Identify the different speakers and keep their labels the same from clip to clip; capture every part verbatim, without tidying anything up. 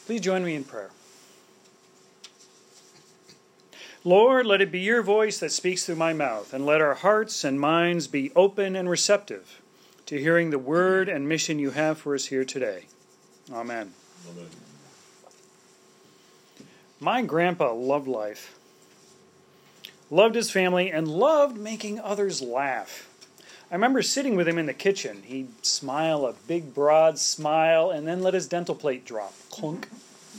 Speaker 1: Please join me in prayer. Lord, let it be your voice that speaks through my mouth, and let our hearts and minds be open and receptive to hearing the word and mission you have for us here today. Amen. Amen. My grandpa loved life, loved his family, and loved making others laugh. I remember sitting with him in the kitchen. He'd smile a big, broad smile and then let his dental plate drop. Clunk.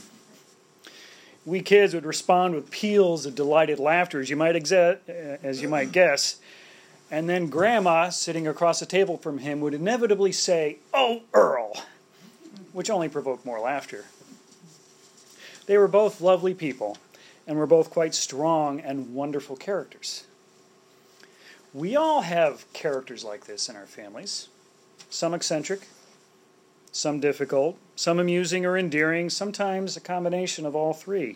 Speaker 1: We kids would respond with peals of delighted laughter, as you might exa- as you might guess. And then Grandma, sitting across the table from him, would inevitably say, "Oh, Earl," which only provoked more laughter. They were both lovely people, and were both quite strong and wonderful characters. We all have characters like this in our families. Some eccentric, some difficult, some amusing or endearing, sometimes a combination of all three.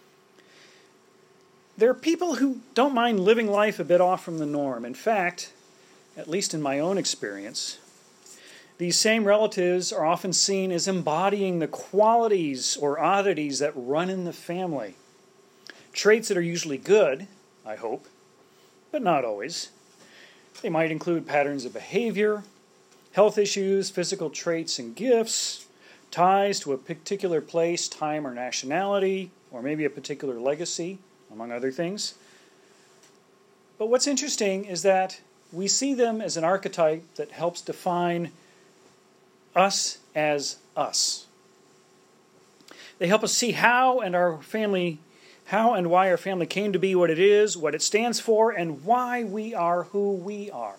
Speaker 1: There are people who don't mind living life a bit off from the norm. In fact, at least in my own experience, these same relatives are often seen as embodying the qualities or oddities that run in the family. Traits that are usually good, I hope, but not always. They might include patterns of behavior, health issues, physical traits and gifts, ties to a particular place, time, or nationality, or maybe a particular legacy, among other things. But what's interesting is that we see them as an archetype that helps define us as us. They help us see how and our family How and why our family came to be what it is, what it stands for, and why we are who we are.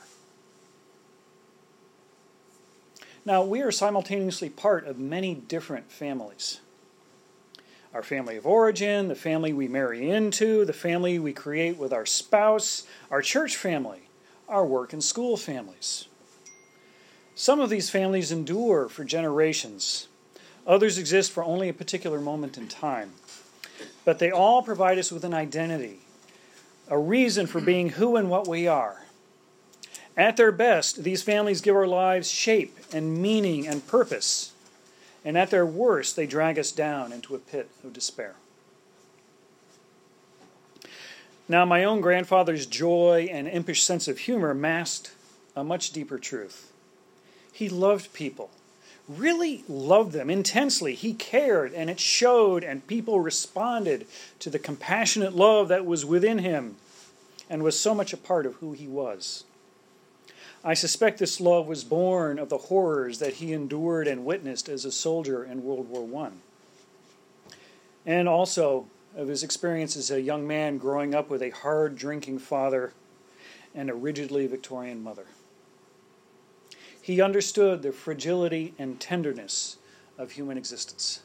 Speaker 1: Now, we are simultaneously part of many different families. Our family of origin, the family we marry into, the family we create with our spouse, our church family, our work and school families. Some of these families endure for generations. Others exist for only a particular moment in time. But they all provide us with an identity, a reason for being who and what we are. At their best, these families give our lives shape and meaning and purpose. And at their worst, they drag us down into a pit of despair. Now, my own grandfather's joy and impish sense of humor masked a much deeper truth. He loved people. Really loved them intensely. He cared, and it showed, and people responded to the compassionate love that was within him and was so much a part of who he was. I suspect this love was born of the horrors that he endured and witnessed as a soldier in World War One, and also of his experience as a young man growing up with a hard-drinking father and a rigidly Victorian mother. He understood the fragility and tenderness of human existence.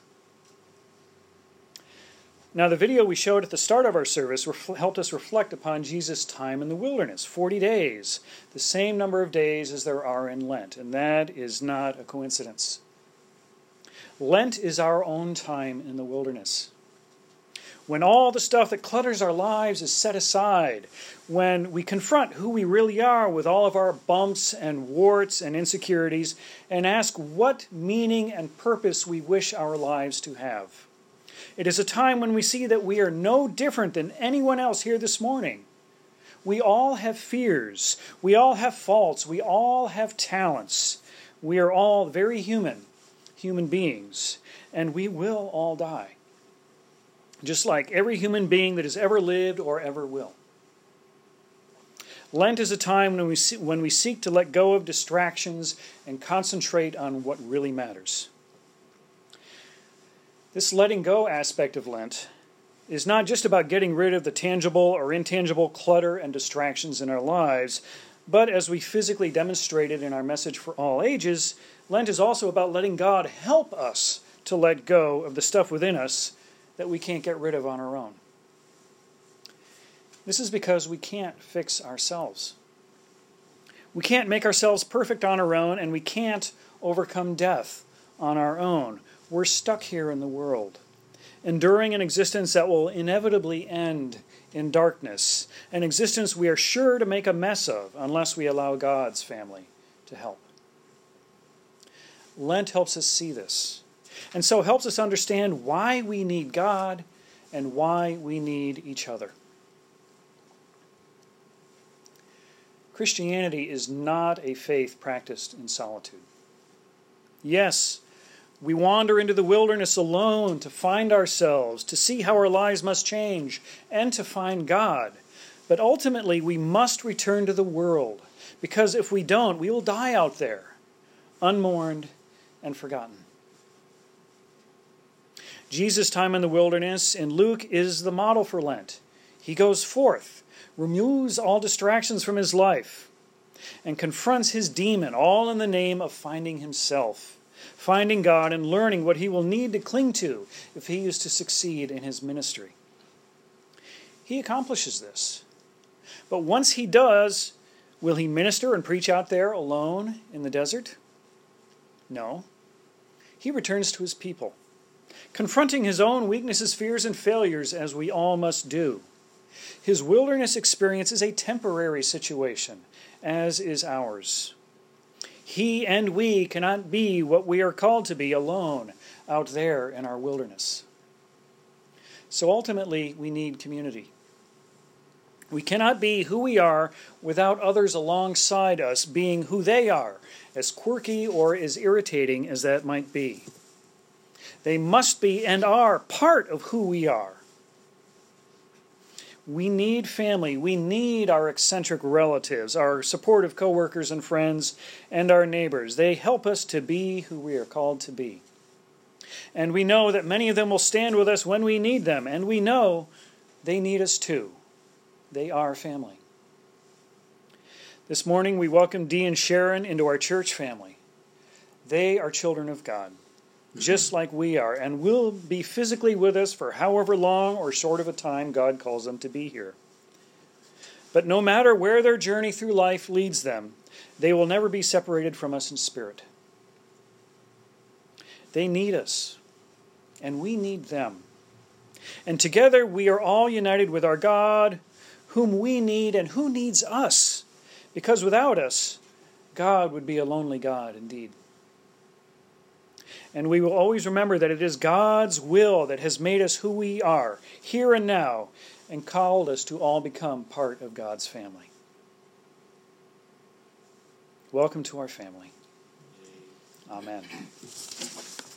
Speaker 1: Now, the video we showed at the start of our service ref- helped us reflect upon Jesus' time in the wilderness, forty days, the same number of days as there are in Lent, and that is not a coincidence. Lent is our own time in the wilderness. When all the stuff that clutters our lives is set aside, when we confront who we really are with all of our bumps and warts and insecurities, and ask what meaning and purpose we wish our lives to have. It is a time when we see that we are no different than anyone else here this morning. We all have fears. We all have faults. We all have talents. We are all very human, human beings, and we will all die. Just like every human being that has ever lived or ever will. Lent is a time when we see, when we seek to let go of distractions and concentrate on what really matters. This letting go aspect of Lent is not just about getting rid of the tangible or intangible clutter and distractions in our lives, but as we physically demonstrated in our message for all ages, Lent is also about letting God help us to let go of the stuff within us that we can't get rid of on our own. This is because we can't fix ourselves. We can't make ourselves perfect on our own, and we can't overcome death on our own. We're stuck here in the world, enduring an existence that will inevitably end in darkness, an existence we are sure to make a mess of unless we allow God's family to help. Lent helps us see this. and so helps us understand why we need God and why we need each other. Christianity is not a faith practiced in solitude. Yes, we wander into the wilderness alone to find ourselves, to see how our lives must change, and to find God. But ultimately, we must return to the world, because if we don't, we will die out there, unmourned and forgotten. Jesus' time in the wilderness in Luke is the model for Lent. He goes forth, removes all distractions from his life, and confronts his demon, all in the name of finding himself, finding God and learning what he will need to cling to if he is to succeed in his ministry. He accomplishes this. But once he does, will he minister and preach out there alone in the desert? No. He returns to his people, confronting his own weaknesses, fears, and failures, as we all must do. His wilderness experience is a temporary situation, as is ours. He and we cannot be what we are called to be alone out there in our wilderness. So ultimately, we need community. We cannot be who we are without others alongside us being who they are, as quirky or as irritating as that might be. They must be and are part of who we are. We need family. We need our eccentric relatives, our supportive coworkers and friends, and our neighbors. They help us to be who we are called to be. And we know that many of them will stand with us when we need them, and we know they need us too. They are family. This morning we welcome Dee and Sharon into our church family. They are children of God, just like we are, and will be physically with us for however long or short of a time God calls them to be here. But no matter where their journey through life leads them, they will never be separated from us in spirit. They need us, and we need them. And together we are all united with our God, whom we need and who needs us, because without us, God would be a lonely God indeed. And we will always remember that it is God's will that has made us who we are, here and now, and called us to all become part of God's family. Welcome to our family. Amen.